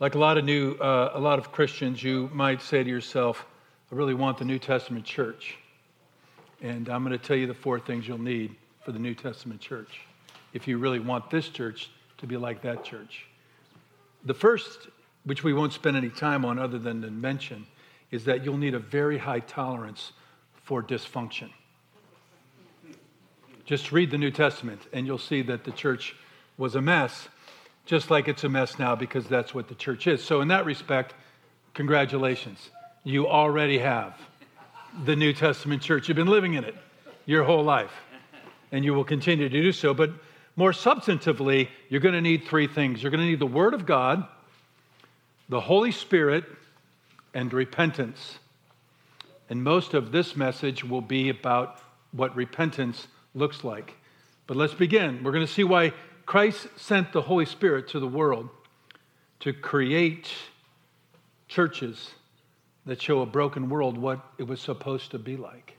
Like a lot of Christians, you might say to yourself, I really want the New Testament church. And I'm going to tell you the 4 things you'll need for the New Testament church if you really want this church to be like that church. The first, which we won't spend any time on other than to mention, is that you'll need a very high tolerance for dysfunction. Just read the New Testament and you'll see that the church was a mess, just like it's a mess now because that's what the church is. So in that respect, congratulations. You already have the New Testament church. You've been living in it your whole life, and you will continue to do so. But more substantively, you're going to need 3 things. You're going to need the Word of God, the Holy Spirit, and repentance. And most of this message will be about what repentance looks like. But let's begin. We're going to see why Christ sent the Holy Spirit to the world to create churches that show a broken world what it was supposed to be like.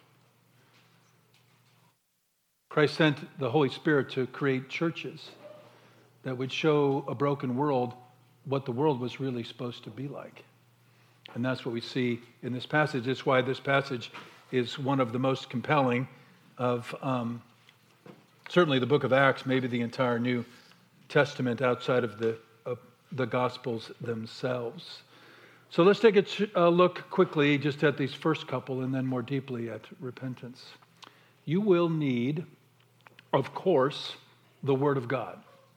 Christ sent the Holy Spirit to create churches that would show a broken world what the world was really supposed to be like. And that's what we see in this passage. That's why this passage is one of the most compelling of certainly the book of Acts, maybe the entire New Testament outside of the Gospels themselves. So let's take a look quickly just at these first couple and then more deeply at repentance. You will need, of course, the Word of God.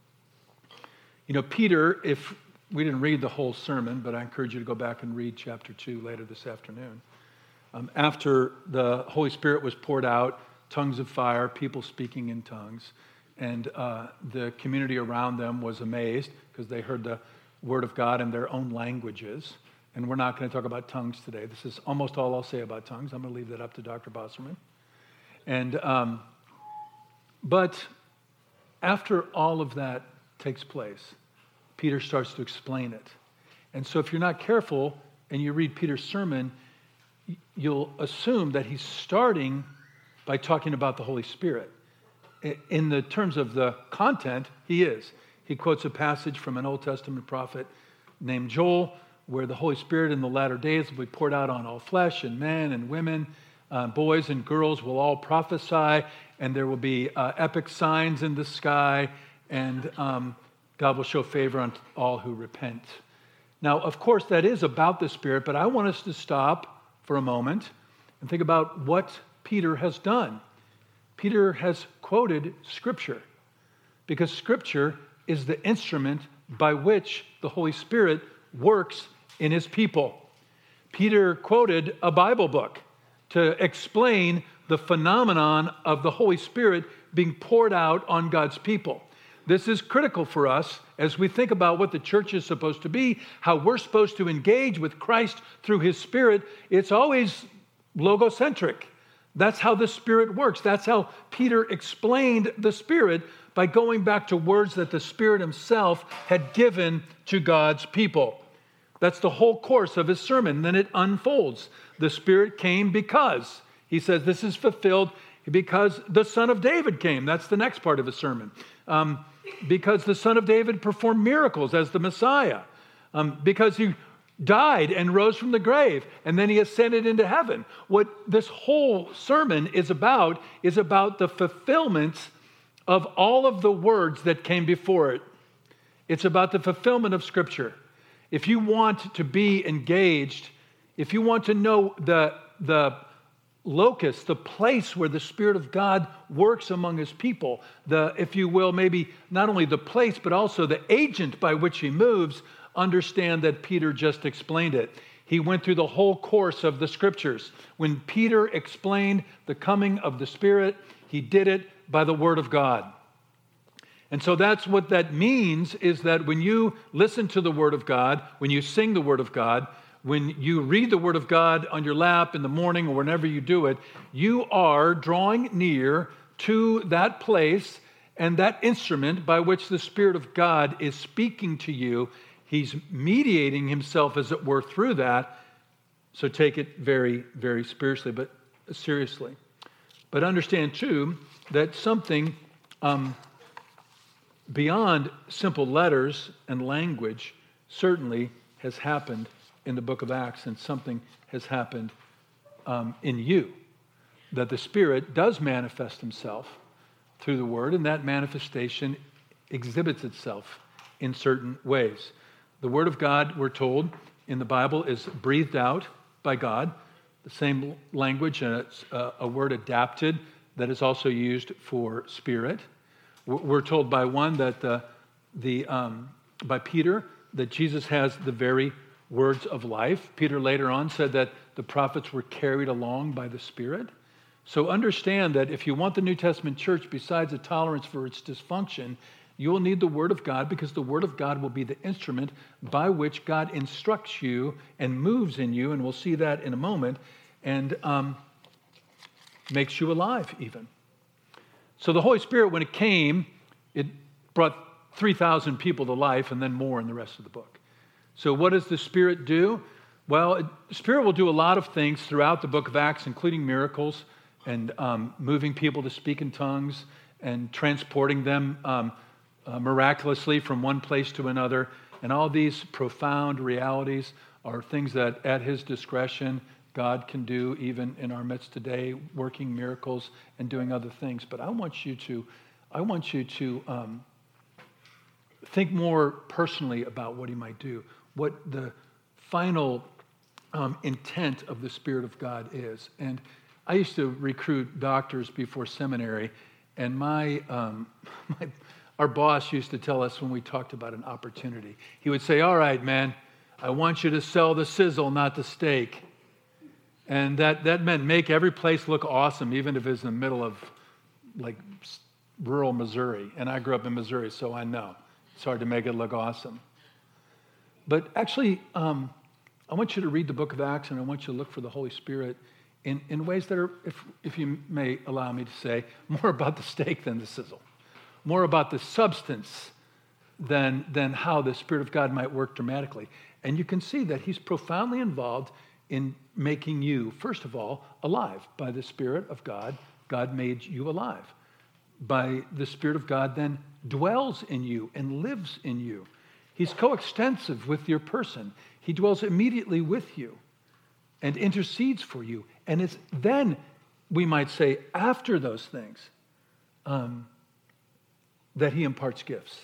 You know, Peter, if we didn't read the whole sermon, but I encourage you to go back and read chapter 2 later this afternoon. After the Holy Spirit was poured out, tongues of fire, people speaking in tongues, and the community around them was amazed because they heard the Word of God in their own languages. And we're not going to talk about tongues today. This is almost all I'll say about tongues. I'm going to leave that up to Dr. Bosserman. And but after all of that takes place, Peter starts to explain it. And so if you're not careful and you read Peter's sermon, you'll assume that he's starting by talking about the Holy Spirit. In the terms of the content, he is. He quotes a passage from an Old Testament prophet named Joel, where the Holy Spirit in the latter days will be poured out on all flesh, and men and women, boys and girls will all prophesy, and there will be epic signs in the sky, and God will show favor on all who repent. Now, of course, that is about the Spirit, but I want us to stop for a moment and think about what Peter has done. Peter has quoted Scripture, because Scripture is the instrument by which the Holy Spirit works in his people. Peter quoted a Bible book to explain the phenomenon of the Holy Spirit being poured out on God's people. This is critical for us as we think about what the church is supposed to be, how we're supposed to engage with Christ through his Spirit. It's always logocentric. That's how the Spirit works. That's how Peter explained the Spirit, by going back to words that the Spirit himself had given to God's people. That's the whole course of his sermon. Then it unfolds. The Spirit came because, he says, this is fulfilled because the Son of David came. That's the next part of his sermon. Because the Son of David performed miracles as the Messiah. Because he died and rose from the grave, and then he ascended into heaven. What this whole sermon is about the fulfillment of all of the words that came before it. It's about the fulfillment of Scripture. If you want to be engaged, if you want to know the locus, the place where the Spirit of God works among his people, if you will, maybe not only the place, but also the agent by which he moves, understand that Peter just explained it. He went through the whole course of the Scriptures. When Peter explained the coming of the Spirit, he did it by the Word of God. And so that's what that means, is that when you listen to the Word of God, when you sing the Word of God, when you read the Word of God on your lap in the morning or whenever you do it, you are drawing near to that place and that instrument by which the Spirit of God is speaking to you. He's mediating himself, as it were, through that. So take it very, very spiritually, but seriously. But understand, too, that something beyond simple letters and language certainly has happened in the book of Acts, and something has happened in you. That the Spirit does manifest himself through the Word, and that manifestation exhibits itself in certain ways. The Word of God, we're told, in the Bible is breathed out by God, the same language, and it's a word adapted that is also used for Spirit. We're told by one that by Peter that Jesus has the very words of life. Peter later on said that the prophets were carried along by the Spirit. So understand that if you want the New Testament church, besides a tolerance for its dysfunction, you will need the Word of God, because the Word of God will be the instrument by which God instructs you and moves in you, and we'll see that in a moment, and makes you alive even. So the Holy Spirit, when it came, it brought 3,000 people to life, and then more in the rest of the book. So what does the Spirit do? Well, the Spirit will do a lot of things throughout the book of Acts, including miracles, and moving people to speak in tongues, and transporting them miraculously from one place to another. And all these profound realities are things that at his discretion God can do even in our midst today, working miracles and doing other things. But I want you to think more personally about what he might do, what the final intent of the Spirit of God is. And I used to recruit doctors before seminary, and our boss used to tell us when we talked about an opportunity, he would say, "All right, man, I want you to sell the sizzle, not the steak." And that meant make every place look awesome, even if it's in the middle of like rural Missouri. And I grew up in Missouri, so I know it's hard to make it look awesome. But actually, I want you to read the book of Acts, and I want you to look for the Holy Spirit in ways that are, if you may allow me to say, more about the steak than the sizzle, more about the substance than how the Spirit of God might work dramatically. And you can see that he's profoundly involved in making you, first of all, alive. By the Spirit of God, God made you alive. By the Spirit of God then dwells in you and lives in you. He's coextensive with your person. He dwells immediately with you and intercedes for you. And it's then, we might say, after those things, that he imparts gifts.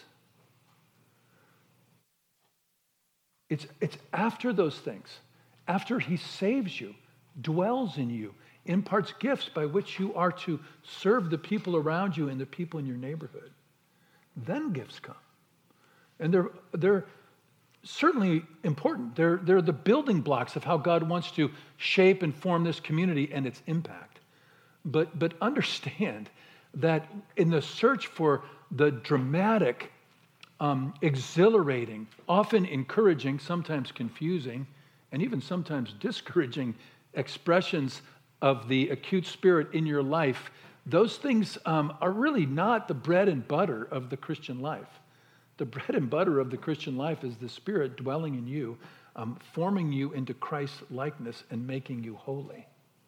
It's after those things, after he saves you, dwells in you, imparts gifts by which you are to serve the people around you and the people in your neighborhood. Then gifts come. And they're certainly important. They're the building blocks of how God wants to shape and form this community and its impact. But understand that in the search for the dramatic, exhilarating, often encouraging, sometimes confusing, and even sometimes discouraging expressions of the acute Spirit in your life, those things are really not the bread and butter of the Christian life. The bread and butter of the Christian life is the Spirit dwelling in you, forming you into Christ's likeness and making you holy.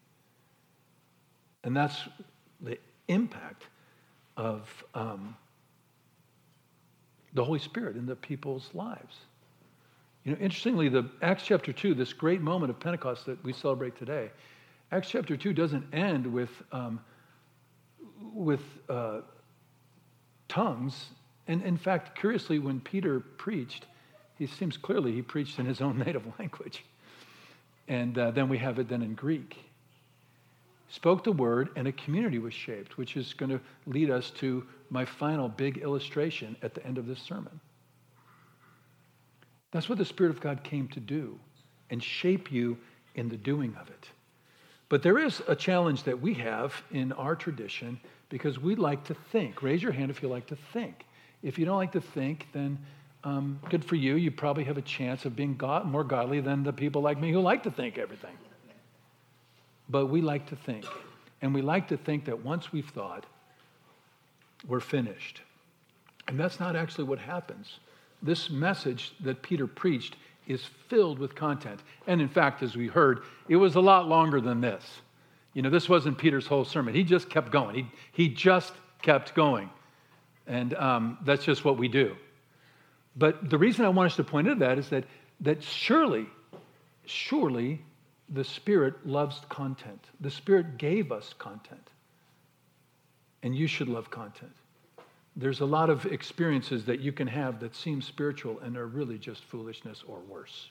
And that's the impact of the Holy Spirit in the people's lives. You know, interestingly, the Acts chapter 2, this great moment of Pentecost that we celebrate today, Acts chapter 2 doesn't end with tongues. And in fact, curiously, when Peter preached, he seems clearly he preached in his own native language. And then we have it then in Greek. Spoke the word, and a community was shaped, which is going to lead us to my final big illustration at the end of this sermon. That's what the Spirit of God came to do, and shape you in the doing of it. But there is a challenge that we have in our tradition, because we like to think. Raise your hand if you like to think. If you don't like to think, then good for you. You probably have a chance of being more godly than the people like me who like to think everything. But we like to think. And we like to think that once we've thought, we're finished. And that's not actually what happens. This message that Peter preached is filled with content. And in fact, as we heard, it was a lot longer than this. You know, this wasn't Peter's whole sermon. He just kept going. He just kept going. And that's just what we do. But the reason I want us to point out that is that surely the Spirit loves content. The Spirit gave us content. And you should love content. There's a lot of experiences that you can have that seem spiritual and are really just foolishness or worse.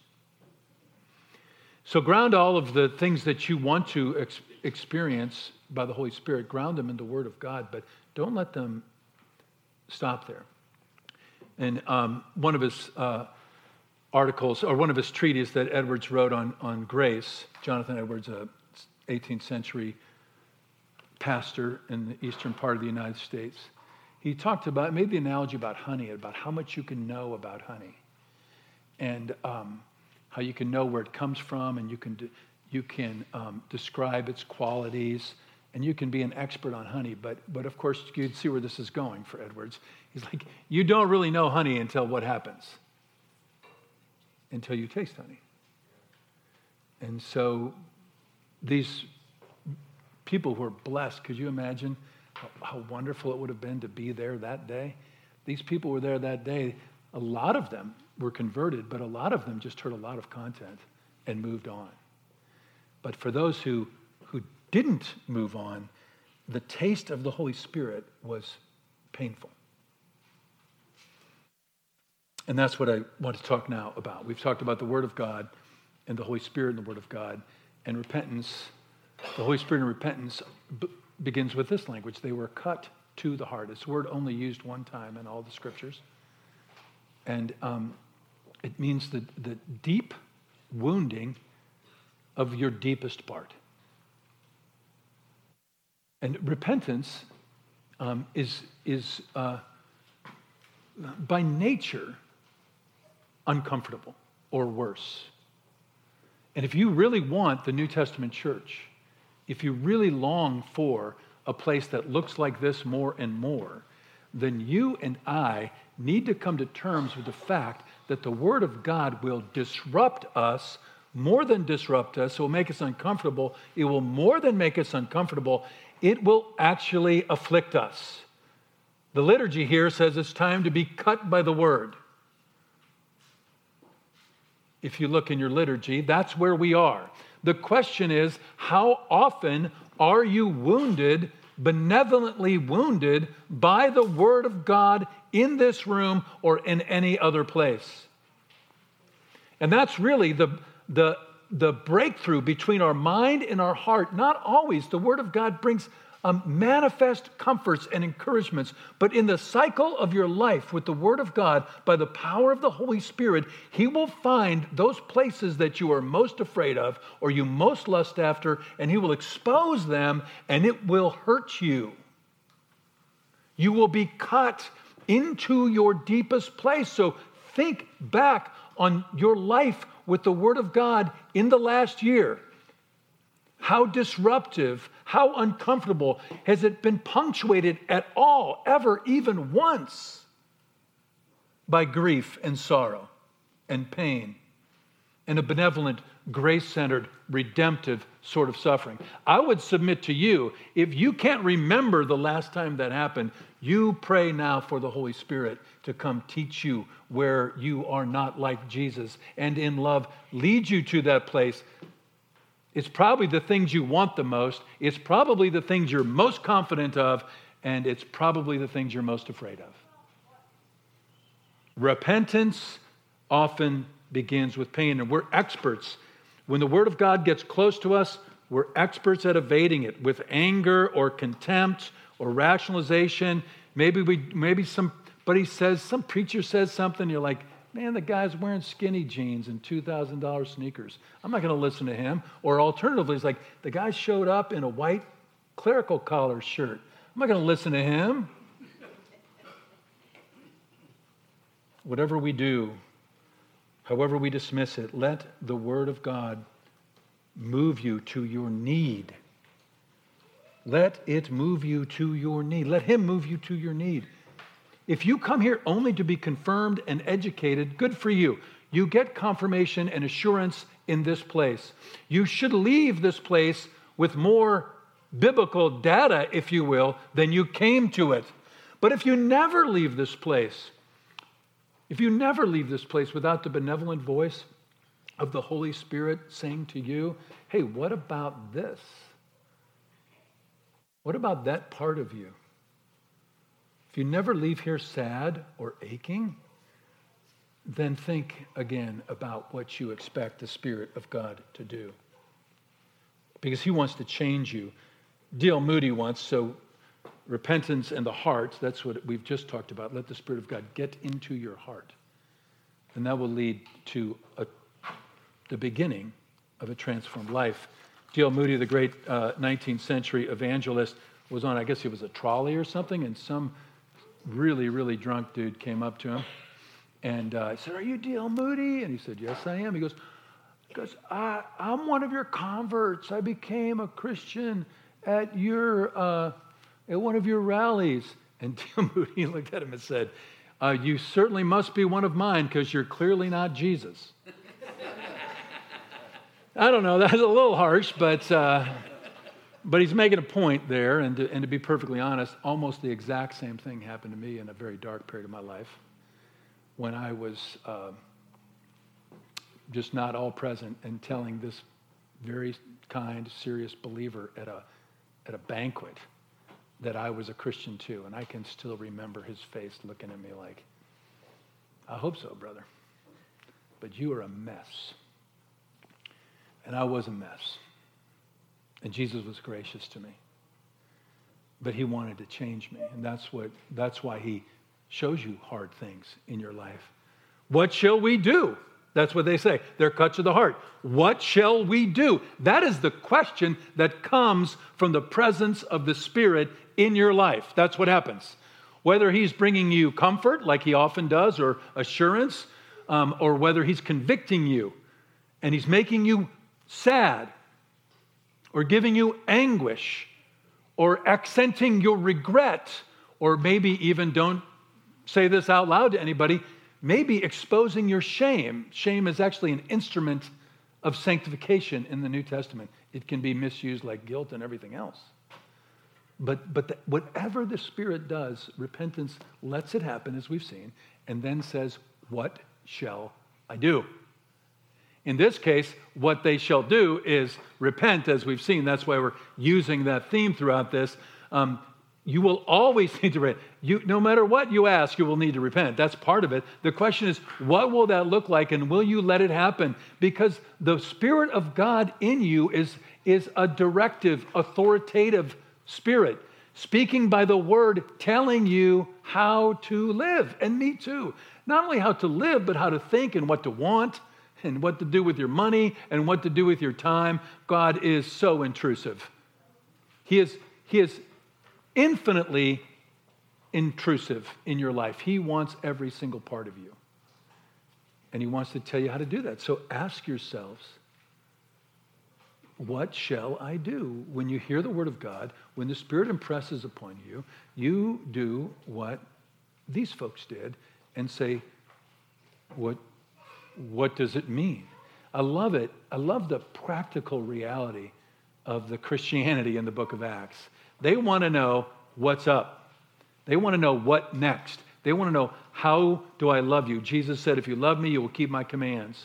So ground all of the things that you want to experience by the Holy Spirit, ground them in the Word of God, but don't let them stop there. And one of his articles, or one of his treatises that Edwards wrote on grace, Jonathan Edwards, a 18th century pastor in the eastern part of the United States, he talked about, made the analogy about honey, about how much you can know about honey, and how you can know where it comes from, and you can describe its qualities, and you can be an expert on honey. But of course, you can see where this is going for Edwards. He's like, you don't really know honey until what happens? Until you taste honey. And so these people who are blessed, could you imagine how wonderful it would have been to be there that day? These people were there that day. A lot of them were converted, but a lot of them just heard a lot of content and moved on. But for those who didn't move on, the taste of the Holy Spirit was painful. And that's what I want to talk now about. We've talked about the Word of God and the Holy Spirit and the Word of God and repentance. The Holy Spirit and repentance begins with this language. They were cut to the heart. It's a word only used one time in all the scriptures. And it means the deep wounding of your deepest part. And repentance is by nature uncomfortable or worse. And if you really want the New Testament church, if you really long for a place that looks like this more and more, then you and I need to come to terms with the fact that the Word of God will disrupt us, more than disrupt us. It will make us uncomfortable. It will more than make us uncomfortable. It will actually afflict us. The liturgy here says it's time to be cut by the Word. If you look in your liturgy, that's where we are. The question is, how often are you wounded, benevolently wounded, by the Word of God in this room or in any other place? And that's really the breakthrough between our mind and our heart. Not always. The Word of God brings manifest comforts and encouragements. But in the cycle of your life with the Word of God, by the power of the Holy Spirit, He will find those places that you are most afraid of or you most lust after, and He will expose them, and it will hurt you. You will be cut into your deepest place. So think back on your life with the Word of God in the last year. How disruptive, how uncomfortable has it been punctuated at all, ever, even once, by grief and sorrow and pain and a benevolent, grace-centered, redemptive sort of suffering? I would submit to you, if you can't remember the last time that happened, you pray now for the Holy Spirit to come teach you where you are not like Jesus, and in love lead you to that place. It's probably the things you want the most. It's probably the things you're most confident of. And it's probably the things you're most afraid of. Repentance often begins with pain. And we're experts. When the Word of God gets close to us, we're experts at evading it with anger or contempt or rationalization. Maybe somebody says, some preacher says something, you're like, man, the guy's wearing skinny jeans and $2,000 sneakers. I'm not going to listen to him. Or alternatively, it's like, the guy showed up in a white clerical collar shirt. I'm not going to listen to him. Whatever we do, however we dismiss it, let the Word of God move you to your need. Let it move you to your need. Let Him move you to your need. If you come here only to be confirmed and educated, good for you. You get confirmation and assurance in this place. You should leave this place with more biblical data, if you will, than you came to it. But if you never leave this place, if you never leave this place without the benevolent voice of the Holy Spirit saying to you, hey, what about this? What about that part of you? If you never leave here sad or aching, then think again about what you expect the Spirit of God to do. Because he wants to change you. D.L. Moody once, so repentance and the heart, that's what we've just talked about. Let the Spirit of God get into your heart. And that will lead to the beginning of a transformed life. D.L. Moody, the great 19th century evangelist, was on, I guess he was a trolley or something, and some really, really drunk dude came up to him. And I said, are you D.L. Moody? And he said, yes, I am. He goes, I'm one of your converts. I became a Christian at one of your rallies. And D.L. Moody looked at him and said, you certainly must be one of mine because you're clearly not Jesus. I don't know, that's a little harsh, but he's making a point there. And to be perfectly honest, almost the exact same thing happened to me in a very dark period of my life when I was just not all present and telling this very kind, serious believer at a banquet that I was a Christian too. And I can still remember his face looking at me like, I hope so, brother, but you are a mess. And I was a mess. And Jesus was gracious to me. But he wanted to change me. And that's why he shows you hard things in your life. What shall we do? That's what they say. They're cut to the heart. What shall we do? That is the question that comes from the presence of the Spirit in your life. That's what happens. Whether he's bringing you comfort, like he often does, or assurance, or whether he's convicting you and he's making you sad, or giving you anguish, or accenting your regret, or maybe even, don't say this out loud to anybody, maybe exposing your shame. Shame is actually an instrument of sanctification in the New Testament. It can be misused like guilt and everything else. But whatever the Spirit does, repentance lets it happen, as we've seen, and then says, what shall I do? In this case, what they shall do is repent, as we've seen. That's why we're using that theme throughout this. You will always need to repent. No matter what you ask, you will need to repent. That's part of it. The question is, what will that look like, and will you let it happen? Because the Spirit of God in you is a directive, authoritative Spirit, speaking by the Word, telling you how to live. And me too. Not only how to live, but how to think and what to want, and what to do with your money, and what to do with your time. God is so intrusive. He is infinitely intrusive in your life. He wants every single part of you. And he wants to tell you how to do that. So ask yourselves, what shall I do? When you hear the word of God, when the Spirit impresses upon you, you do what these folks did and say, what does it mean? I love it. I love the practical reality of the Christianity in the book of Acts. They want to know what's up. They want to know what next. They want to know, how do I love you? Jesus said, if you love me, you will keep my commands.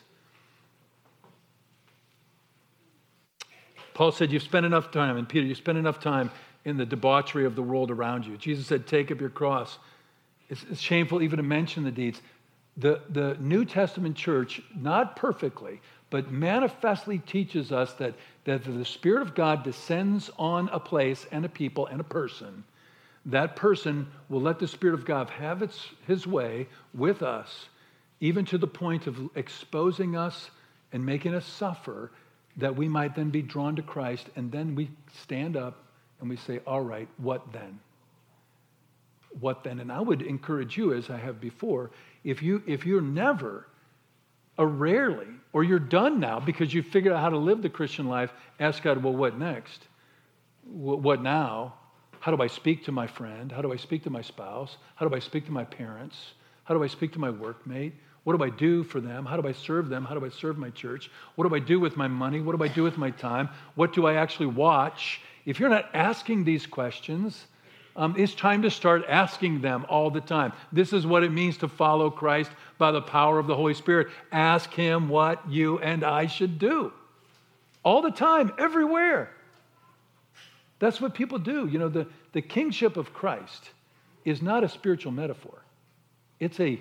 Paul said, you've spent enough time, and Peter, you spent enough time in the debauchery of the world around you. Jesus said, take up your cross. It's shameful even to mention the deeds. The New Testament church, not perfectly, but manifestly teaches us that the Spirit of God descends on a place and a people and a person. That person will let the Spirit of God have his way with us, even to the point of exposing us and making us suffer, that we might then be drawn to Christ, and then we stand up and we say, all right, what then? What then? And I would encourage you, as I have before, if you're never, or rarely, or you're done now because you've figured out how to live the Christian life, ask God, well, what next? What now? How do I speak to my friend? How do I speak to my spouse? How do I speak to my parents? How do I speak to my workmate? What do I do for them? How do I serve them? How do I serve my church? What do I do with my money? What do I do with my time? What do I actually watch? If you're not asking these questions, it's time to start asking them all the time. This is what it means to follow Christ by the power of the Holy Spirit. Ask him what you and I should do. All the time, everywhere. That's what people do. You know, the kingship of Christ is not a spiritual metaphor. It's a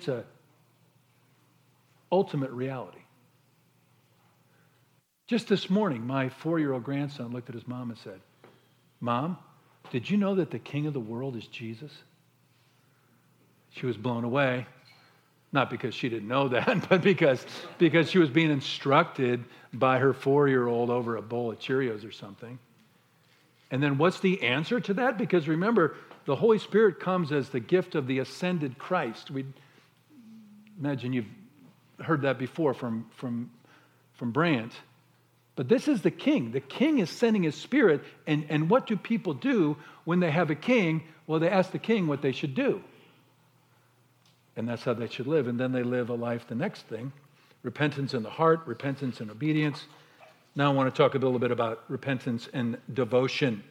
ultimate reality. Just this morning, my 4-year-old grandson looked at his mom and said, "Mom, did you know that the king of the world is Jesus?" She was blown away. Not because she didn't know that, but because she was being instructed by her 4-year-old over a bowl of Cheerios or something. And then what's the answer to that? Because remember, the Holy Spirit comes as the gift of the ascended Christ. We imagine you've heard that before from Brandt. But this is the king. The king is sending his Spirit. And what do people do when they have a king? Well, they ask the king what they should do. And that's how they should live. And then they live a life, the next thing, repentance in the heart, repentance and obedience. Now I want to talk a little bit about repentance and devotion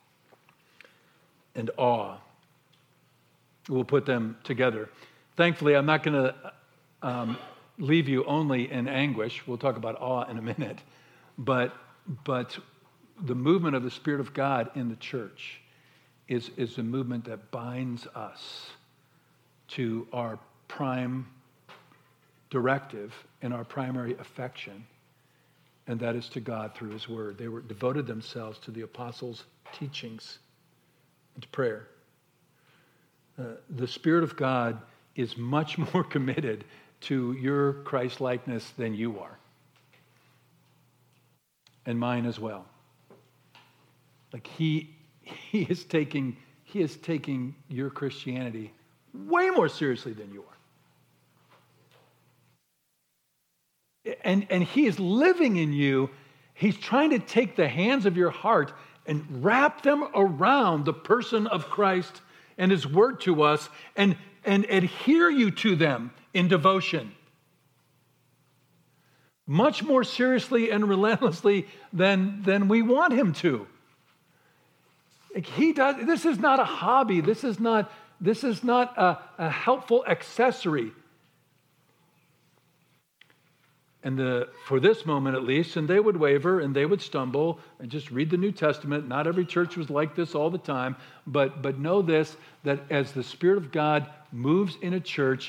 and awe. We'll put them together. Thankfully, I'm not going to leave you only in anguish. We'll talk about awe in a minute. But the movement of the Spirit of God in the church is a movement that binds us to our prime directive and our primary affection, and that is to God through his word. They devoted themselves to the apostles' teachings and to prayer. The Spirit of God is much more committed to your Christ-likeness than you are. And mine as well. Like he is taking your Christianity way more seriously than you are. And he is living in you. He's trying to take the hands of your heart and wrap them around the person of Christ and his word to us and adhere you to them in devotion. Much more seriously and relentlessly than we want him to. He does. This is not a hobby. This is not a helpful accessory. And for this moment at least, and they would waver and they would stumble and just read the New Testament. Not every church was like this all the time, but know this, that as the Spirit of God moves in a church,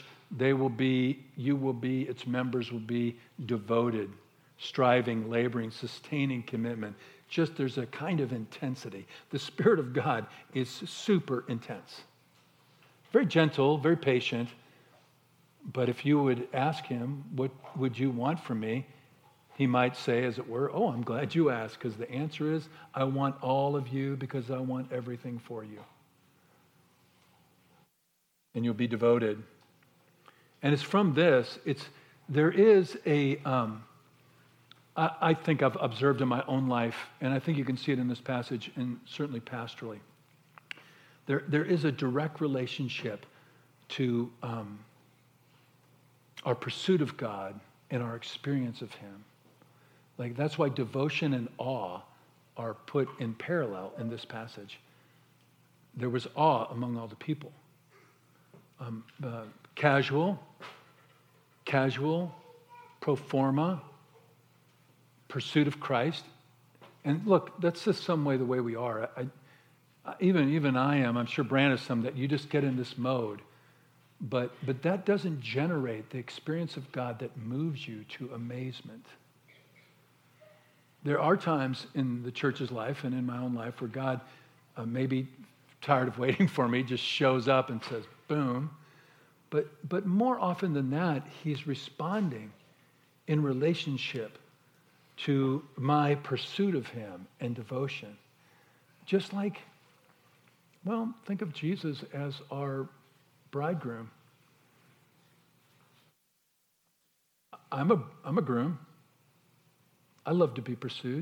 its members will be devoted, striving, laboring, sustaining commitment. Just there's a kind of intensity. The Spirit of God is super intense. Very gentle, very patient. But if you would ask him, what would you want from me? He might say, as it were, "Oh, I'm glad you asked," because the answer is, I want all of you because I want everything for you. And you'll be devoted. And it's from this, there is a, I think I've observed in my own life, and I think you can see it in this passage, and certainly pastorally. There is a direct relationship to our pursuit of God and our experience of him. Like that's why devotion and awe are put in parallel in this passage. There was awe among all the people. Casual, pro forma, pursuit of Christ. And look, that's just some way the way we are. Even I am, I'm sure Brand is some, that you just get in this mode. But that doesn't generate the experience of God that moves you to amazement. There are times in the church's life and in my own life where God, maybe tired of waiting for me, just shows up and says, boom. But more often than that, he's responding in relationship to my pursuit of him and devotion. Just like, well, think of Jesus as our bridegroom. I'm a groom. I love to be pursued.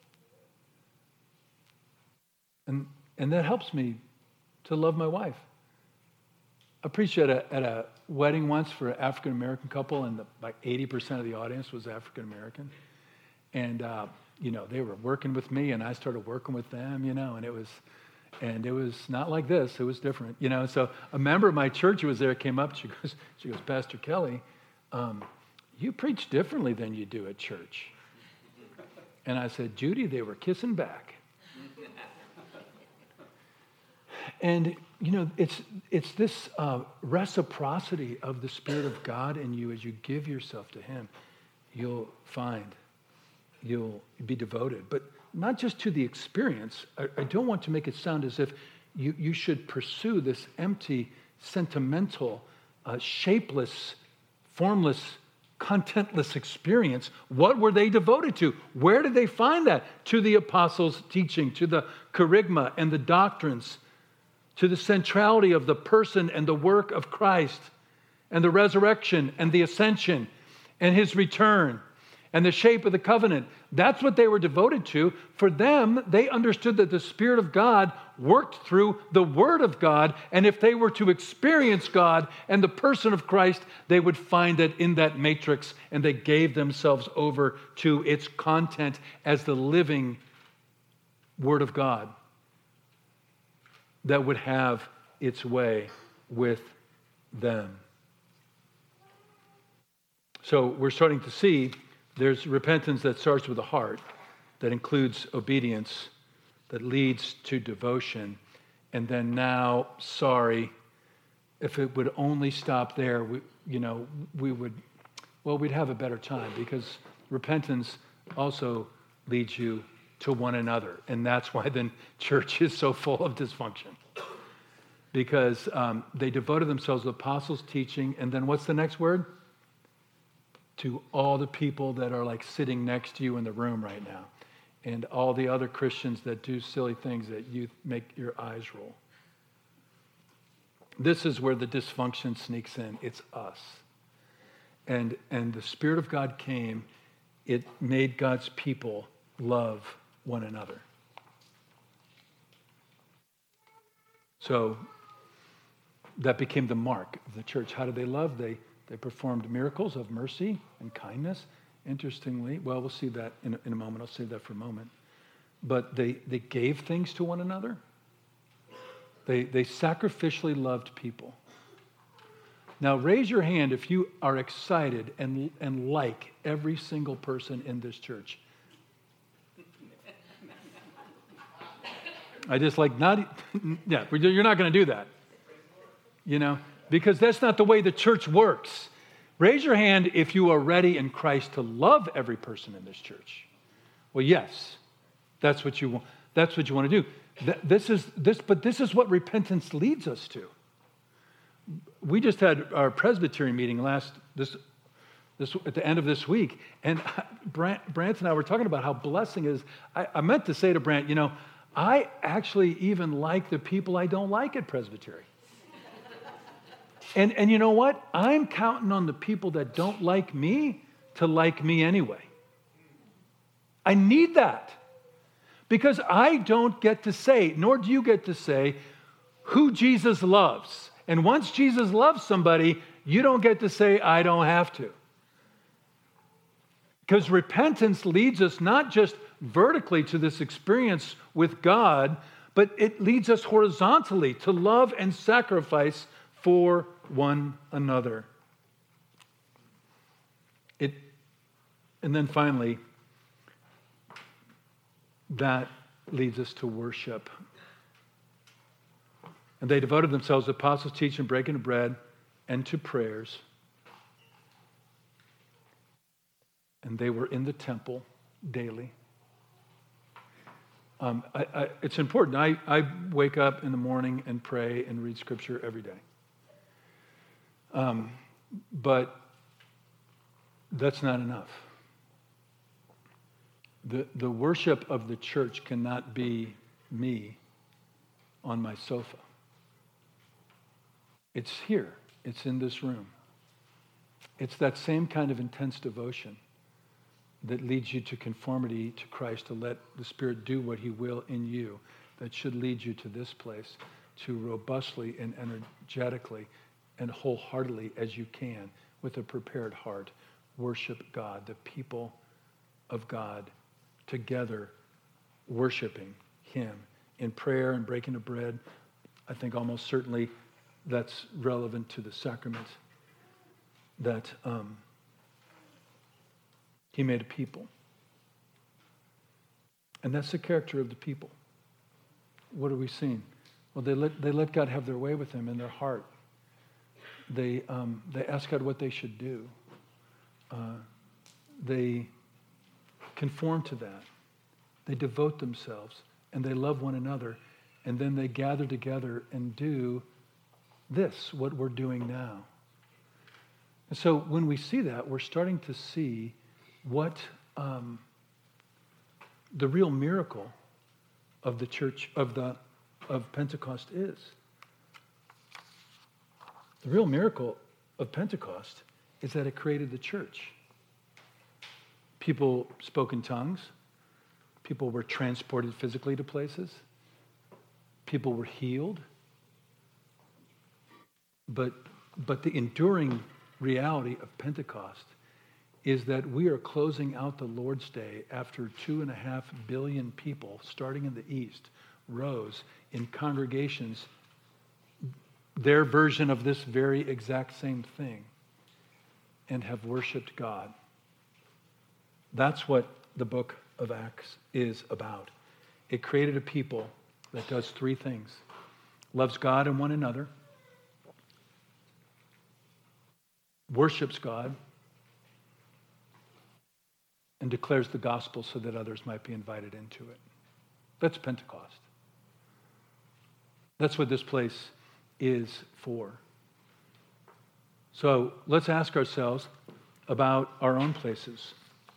And that helps me to love my wife. I preached at a wedding once for an African-American couple, and like 80% of the audience was African-American. And, they were working with me, and I started working with them, and it And it was not like this. It was different, So a member of my church who was there came up. She goes, Pastor Kelly, you preach differently than you do at church. And I said, Judy, they were kissing back. And, it's this reciprocity of the Spirit of God in you as you give yourself to him. You'll be devoted. But not just to the experience. I don't want to make it sound as if you should pursue this empty, sentimental, shapeless, formless, contentless experience. What were they devoted to? Where did they find that? To the apostles' teaching, to the kerygma and the doctrines, to the centrality of the person and the work of Christ, and the resurrection and the ascension and his return and the shape of the covenant. That's what they were devoted to. For them, they understood that the Spirit of God worked through the Word of God, and if they were to experience God and the person of Christ, they would find it in that matrix, and they gave themselves over to its content as the living Word of God that would have its way with them. So we're starting to see there's repentance that starts with the heart, that includes obedience, that leads to devotion, and then now, if it would only stop there, we'd have a better time, because repentance also leads you to one another, and that's why the church is so full of dysfunction, because they devoted themselves to the apostles' teaching, and then what's the next word? To all the people that are like sitting next to you in the room right now, and all the other Christians that do silly things that you make your eyes roll. This is where the dysfunction sneaks in. It's us. And the Spirit of God came. It made God's people love one another. So that became the mark of the church. How did they love? They performed miracles of mercy and kindness. Interestingly, we'll see that in a moment. I'll save that for a moment. But they gave things to one another. They sacrificially loved people. Now, raise your hand if you are excited and like every single person in this church. I just you're not going to do that. Because that's not the way the church works. Raise your hand if you are ready in Christ to love every person in this church. Well, yes, that's what you want. That's what you want to do. This is what repentance leads us to. We just had our Presbyterian meeting at the end of this week, and Brant and I were talking about how blessing is. I meant to say to Brant, I actually even like the people I don't like at Presbyterian. And you know what? I'm counting on the people that don't like me to like me anyway. I need that. Because I don't get to say, nor do you get to say, who Jesus loves. And once Jesus loves somebody, you don't get to say, I don't have to. Because repentance leads us not just vertically to this experience with God, but it leads us horizontally to love and sacrifice for one another. And then finally, that leads us to worship. And they devoted themselves to apostles' teaching, breaking of bread, and to prayers. And they were in the temple daily. It's important. I wake up in the morning and pray and read Scripture every day. But that's not enough. The worship of the church cannot be me on my sofa. It's here. It's in this room. It's that same kind of intense devotion that leads you to conformity to Christ, to let the Spirit do what He will in you, that should lead you to this place, to robustly and energetically and wholeheartedly as you can, with a prepared heart, worship God, the people of God, together worshiping Him in prayer and breaking of bread. I think almost certainly that's relevant to the sacrament that he made a people. And that's the character of the people. What are we seeing? Well, they let God have their way with them in their heart. They ask God what they should do. They conform to that. They devote themselves, and they love one another, and then they gather together and do this, what we're doing now. And so when we see that, we're starting to see what the real miracle of the church of Pentecost is. The real miracle of Pentecost is that it created the church. People spoke in tongues. People were transported physically to places. People were healed. But the enduring reality of Pentecost is that we are closing out the Lord's Day after 2.5 billion people, starting in the East, rose in congregations, their version of this very exact same thing, and have worshiped God. That's what the book of Acts is about. It created a people that does 3 things. Loves God and one another, worships God, and declares the gospel so that others might be invited into it. That's Pentecost. That's what this place is for. So let's ask ourselves about our own places.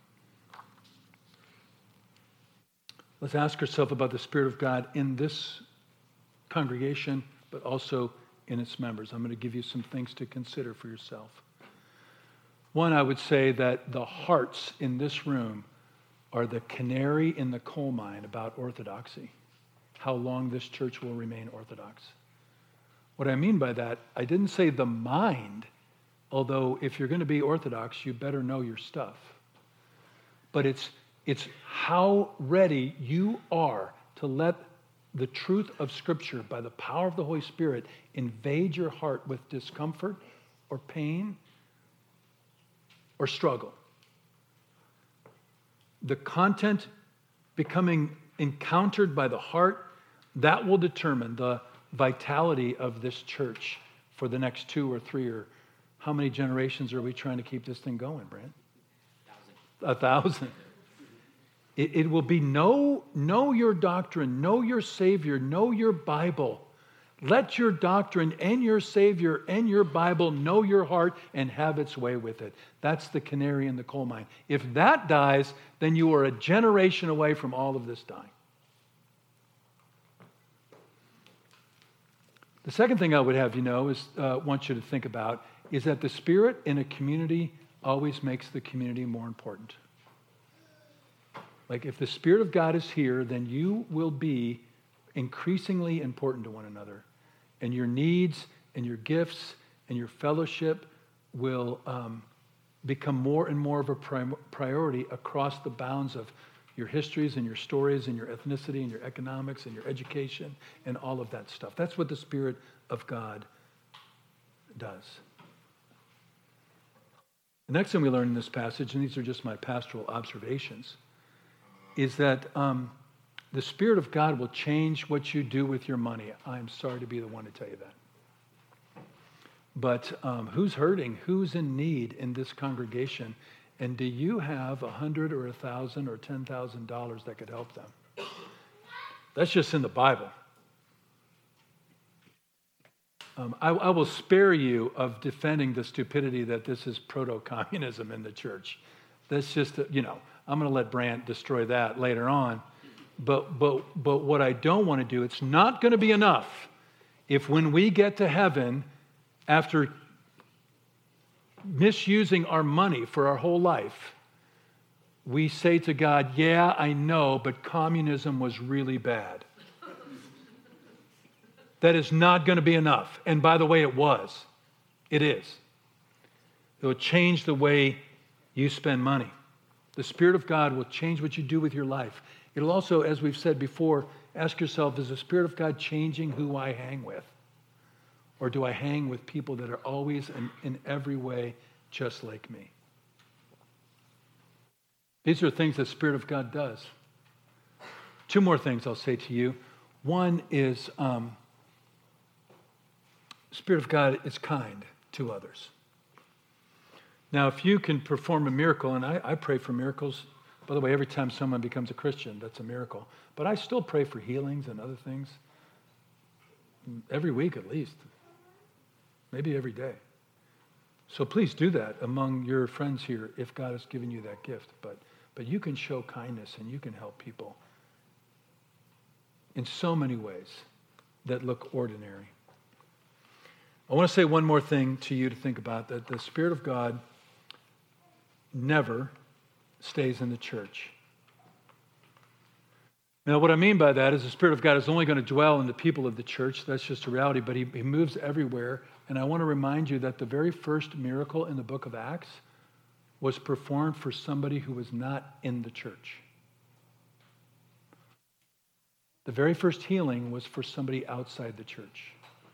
Let's ask ourselves about the Spirit of God in this congregation, but also in its members. I'm going to give you some things to consider for yourself. One, I would say that the hearts in this room are the canary in the coal mine about orthodoxy, how long this church will remain orthodox. What I mean by that, I didn't say the mind, although if you're going to be orthodox, you better know your stuff. But it's how ready you are to let the truth of Scripture, by the power of the Holy Spirit, invade your heart with discomfort or pain or struggle. The content becoming encountered by the heart, that will determine the vitality of this church for the next 2 or 3 or how many generations are we trying to keep this thing going, Brent? 1,000. It will be know your doctrine, know your Savior, know your Bible. Let your doctrine and your Savior and your Bible know your heart and have its way with it. That's the canary in the coal mine. If that dies, then you are a generation away from all of this dying. The second thing I would have you know want you to think about is that the Spirit in a community always makes the community more important. Like if the Spirit of God is here, then you will be increasingly important to one another. And your needs and your gifts and your fellowship will become more and more of a priority across the bounds of your histories and your stories and your ethnicity and your economics and your education and all of that stuff. That's what the Spirit of God does. The next thing we learn in this passage, and these are just my pastoral observations, is that the Spirit of God will change what you do with your money. I'm sorry to be the one to tell you that. But who's hurting? Who's in need in this congregation? And do you have $100 or $1,000 or $10,000 that could help them? That's just in the Bible. I will spare you of defending the stupidity that this is proto-communism in the church. That's just, I'm going to let Brant destroy that later on. But what I don't want to do, it's not going to be enough if when we get to heaven, after misusing our money for our whole life, we say to God, yeah, I know, but communism was really bad. That is not going to be enough. And by the way, it was. It is. It will change the way you spend money. The Spirit of God will change what you do with your life. It'll also, as we've said before, ask yourself, is the Spirit of God changing who I hang with? Or do I hang with people that are always and in every way just like me? These are things the Spirit of God does. Two more things I'll say to you. One is, Spirit of God is kind to others. Now, if you can perform a miracle, and I pray for miracles. By the way, every time someone becomes a Christian, that's a miracle. But I still pray for healings and other things. Every week at least. Maybe every day. So please do that among your friends here if God has given you that gift. But you can show kindness and you can help people in so many ways that look ordinary. I want to say one more thing to you to think about, that the Spirit of God never stays in the church. Now, what I mean by that is the Spirit of God is only going to dwell in the people of the church. That's just a reality, but he moves everywhere. And I want to remind you that the very first miracle in the book of Acts was performed for somebody who was not in the church. The very first healing was for somebody outside the church.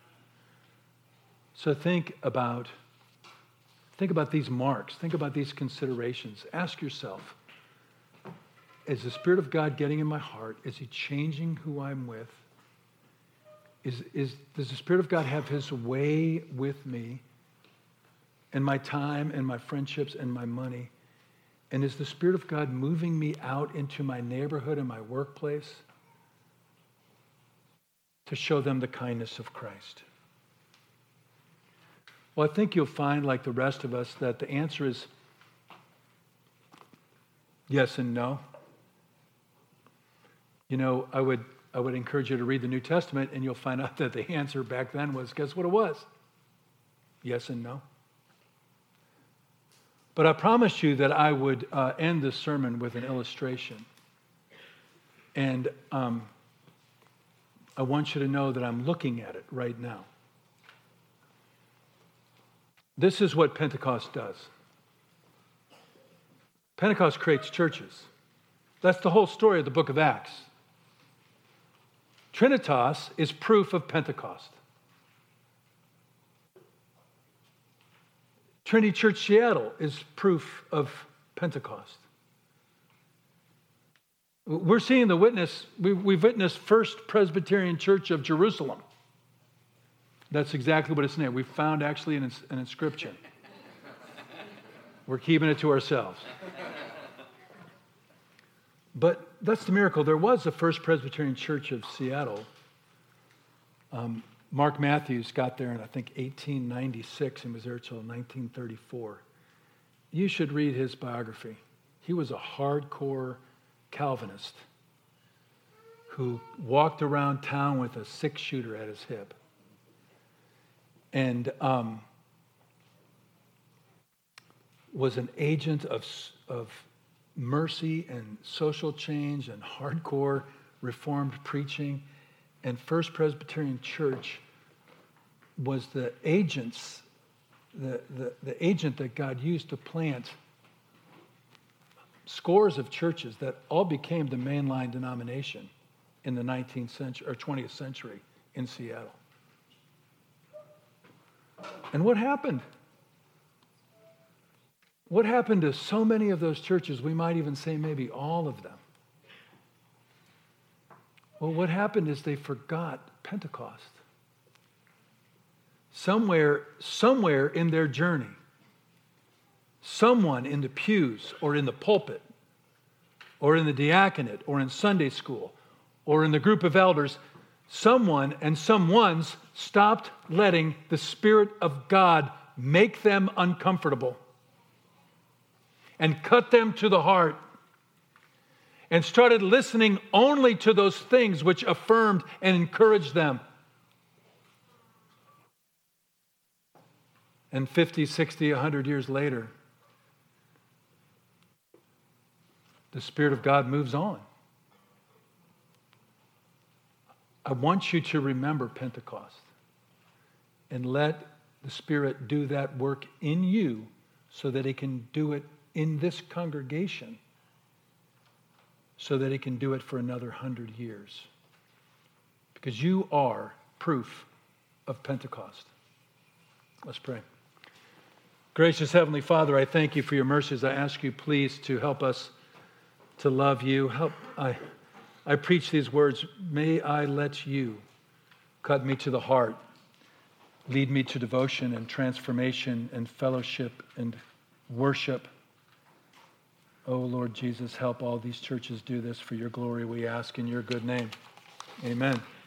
So think about these marks. Think about these considerations. Ask yourself, is the Spirit of God getting in my heart? Is he changing who I'm with? Does the Spirit of God have his way with me and my time and my friendships and my money? And is the Spirit of God moving me out into my neighborhood and my workplace to show them the kindness of Christ? Well, I think you'll find, like the rest of us, that the answer is yes and no. You know, I would encourage you to read the New Testament, and you'll find out that the answer back then was, guess what it was? Yes and no. But I promised you that I would end this sermon with an illustration. And I want you to know that I'm looking at it right now. This is what Pentecost does. Pentecost creates churches. That's the whole story of the book of Acts. Trinitas is proof of Pentecost. Trinity Church Seattle is proof of Pentecost. We're seeing the witness, we've witnessed First Presbyterian Church of Jerusalem. That's exactly what it's named. We found actually an inscription. We're keeping it to ourselves. But that's the miracle. There was a First Presbyterian Church of Seattle. Mark Matthews got there in, I think, 1896 and was there till 1934. You should read his biography. He was a hardcore Calvinist who walked around town with a six-shooter at his hip. And was an agent of mercy and social change and hardcore Reformed preaching. And First Presbyterian Church was the agent that God used to plant scores of churches that all became the mainline denomination in the 19th century or 20th century in Seattle. And what happened? What happened to so many of those churches? We might even say maybe all of them. Well, what happened is they forgot Pentecost. Somewhere in their journey, someone in the pews or in the pulpit or in the diaconate or in Sunday school or in the group of elders, someone and someones stopped letting the Spirit of God make them uncomfortable and cut them to the heart and started listening only to those things which affirmed and encouraged them. And 50, 60, 100 years later, the Spirit of God moves on. I want you to remember Pentecost and let the Spirit do that work in you so that He can do it in this congregation so that he can do it for another 100 years. Because you are proof of Pentecost. Let's pray. Gracious Heavenly Father, I thank you for your mercies. I ask you, please, to help us to love you. I preach these words. May I let you cut me to the heart, lead me to devotion and transformation and fellowship and worship. Oh, Lord Jesus, help all these churches do this for your glory, we ask in your good name. Amen.